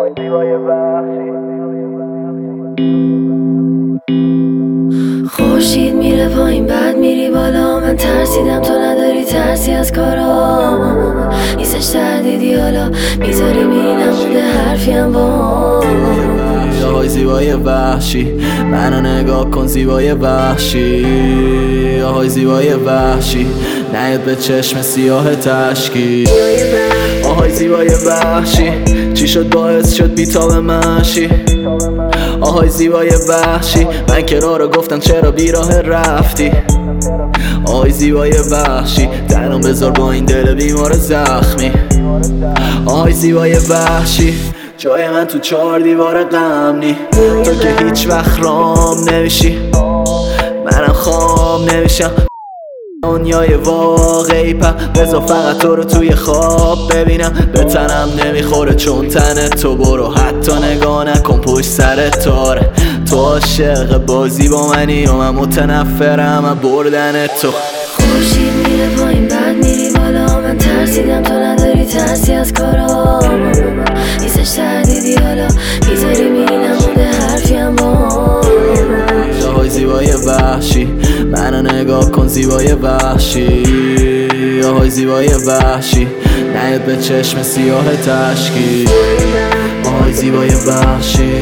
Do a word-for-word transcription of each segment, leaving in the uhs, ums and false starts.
خورشید میره پایین بعد میری بالا، من ترسیدم تو نداری ترسی از کارام، نیستش تردیدی حالا میذاری میری نمونده حرفیم با آهای زیبای وحشی منو نگاه کن زیبای وحشی، آهای زیبای وحشی نیاد به چشم سیاه تشکی، آهای زیبای وحشی چی شد باعث شد بیتاب منشی، آهای زیبای وحشی من که راه رو گفتم چرا بیراه رفتی، آهای زیبای وحشی تنم بذار با این دل بیمار زخمی، آهای زیبای وحشی جای من تو چهار دیوار غم نی، تو که هیچ وقت رام نمیشی منم خام نمیشم دنیای واقعی، پا بذار فقط تو رو توی خواب ببینم، به تنم نمیخوره چون تن تو، برو حتی نگاه نکن پشت سر تاره، تو عاشق بازی با منی و من متنفرم از بردن تو. خورشید میره پایین بعد میری بالا، من ترسیدم تو نداری ترسی از کارام، نیستش تردیدی حالا میذاری میری نمونده حرفیم با آهای زیبای وحشی منو نگاه کن زیبای وحشی، آهای زیبای وحشی نیاد به چشم سیاه تشکی، آهای زیبای وحشی،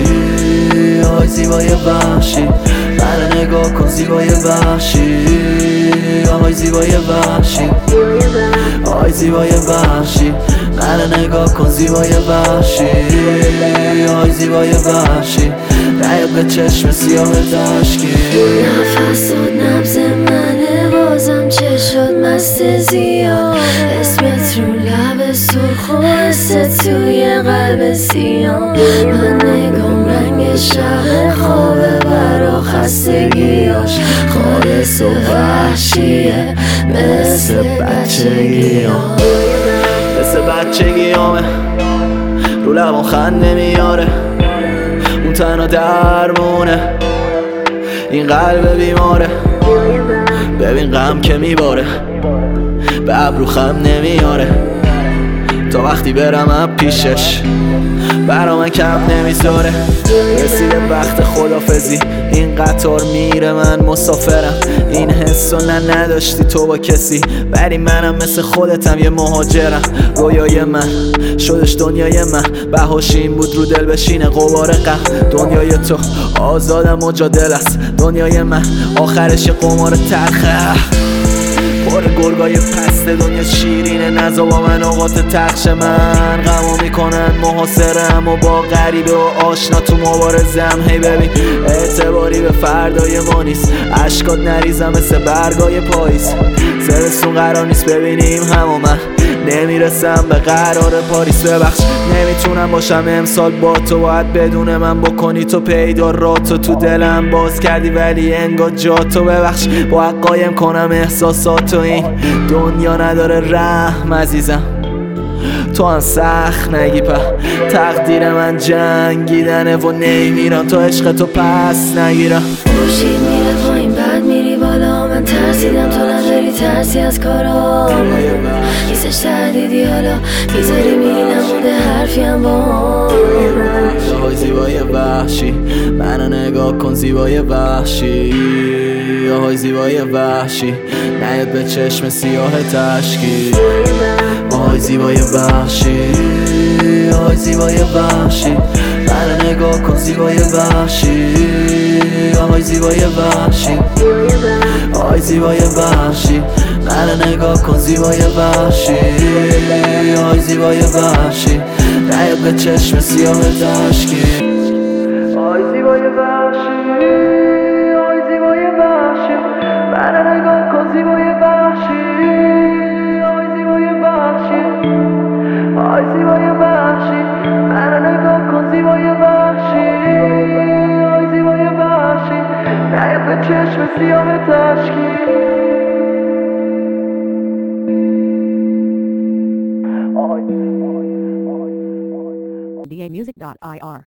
آهای زیبای وحشی منو نگاه کن زیبای وحشی، آهای زیبای وحشی، آهای زیبای وحشی منو نگاه کن زیبای وحشی، آهای زیبای وحشی نیاد به چشم سیاه تشکی، نفس داد نبض منه بازم چه شد مست زیاد، اسمت رو لب سرخ و حست توی قلب سیاه، من نگام رنگ شب خوابه برا خستگیاش، خالص و وحشیه مثل بچگیام، مثل بچگیامه رو لبان خنده میاره، اون تنها درمونه این قلب بیماره، ببین غم که میباره به ابرو خم نمیاره، تا وقتی برم اب پیشش برا من کم نمیذاره، رسیده وقت خدافزی این قطار میره من مسافرم، این حسو نه نداشتی تو با کسی ولی منم مثل خودتم یه مهاجرم، رویای من شدش دنیای من، بهاش این بود رو دل بشینه غبار غم، دنیای تو آزادم مجادل است، دنیای من آخرش یه قمار تلخه پر گرگای پست، دنیا شیرینه نزا با من اوقات تخش من، غمو میکنن محاصرم و با غریبه و آشنا تو مبارزم، هی ببین اعتباری به فردای ما نیست، اشکات نریزم مثل برگای پاییز، زمستون قرار نیست ببینیم هم و من نمیرسم به قرار پاریس، ببخش نمیتونم باشم امسال با تو، باید بدون من بکنی تو پیدا راتو، تو دلم باز کردی ولی انگار جا تو، ببخش باید قایم کنم احساساتو، این دنیا نداره رحم عزیزم تو هم سخت نگی، په تقدیر من جنگیدنه و نمیرم تا عشق تو پس نگیرم. خورشید میره پایین بعد میری بالا، من ترسیدم تو نداری ترسی از کارام، نیستش تردیدی حالا میذاری میری نمونده حرفیم با آهای زیبای وحشی منو نگاه کن زیبای وحشی، آهای زیبای وحشی نیاد به چشم سیاه تشکی، آهای زیبای وحشی، آهای زیبای وحشی منو نگاه کن زیبای وحشی، آهای زیبای وحشی، آهای زیبای وحشی منو نگاه کن زیبای وحشی، آهای زیبای وحشی نیاد به چشم سیاه تشکی، آهای زیبای وحشی، آهای زیبای وحشی منو نگاه کن زیبای وحشی، آهای زیبای وحشی، آهای زیبای وحشی منو نگاه کن زیبای وحشی، آهای زیبای وحشی نیاد به چشم سیاه تشکی. d a music dot i r